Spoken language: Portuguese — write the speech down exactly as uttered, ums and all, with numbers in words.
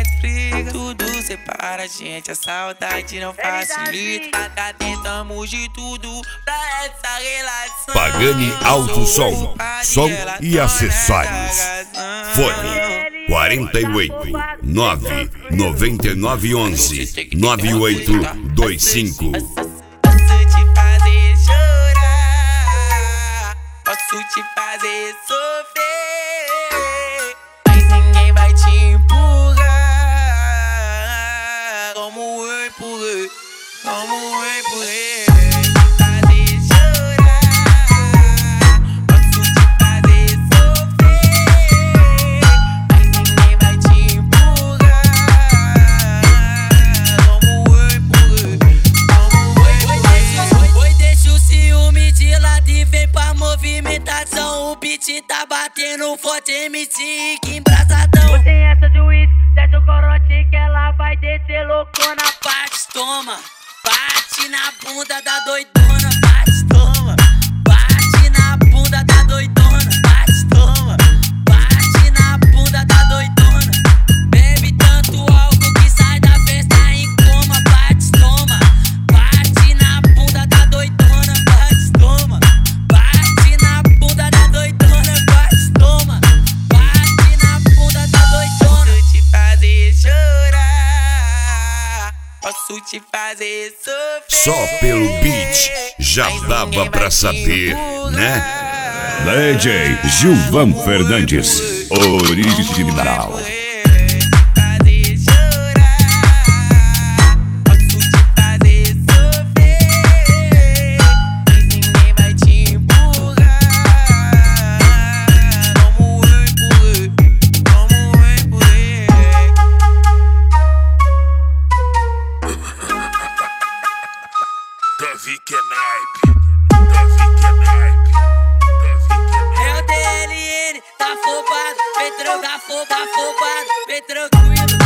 briga. Tudo separa a gente, a saudade não facilita. Tá tentamos de tudo pra essa relação. Pagani Alto Som, som e acessórios. Fone quarenta e oito, nove nove nove onze, nove oito dois cinco. Posso te fazer chorar, posso te fazer sofrer, mas ninguém vai te empurrar como eu empurrei, como eu empurrei. Movimentação, o beat tá batendo forte, M C que embrasadão. Você essa de uísque, desce o corote que ela vai descer loucona. Bate, toma, bate na bunda da doidona. Bate, toma, bate na bunda da doidona. Bate, toma, bate na bunda da doidona. Bebe tanto álcool que sai da festa em coma. Bate, toma, bate na bunda da doidona. Bate, toma. Posso te fazer sofrer. Só pelo beat já dava pra saber, né? D J Gilvan Fernandes, original. Davi que é naipe, Davi que é naipe, é o D L N, tá afobado, vem trocar, afobado, afobado, vem tranquilo.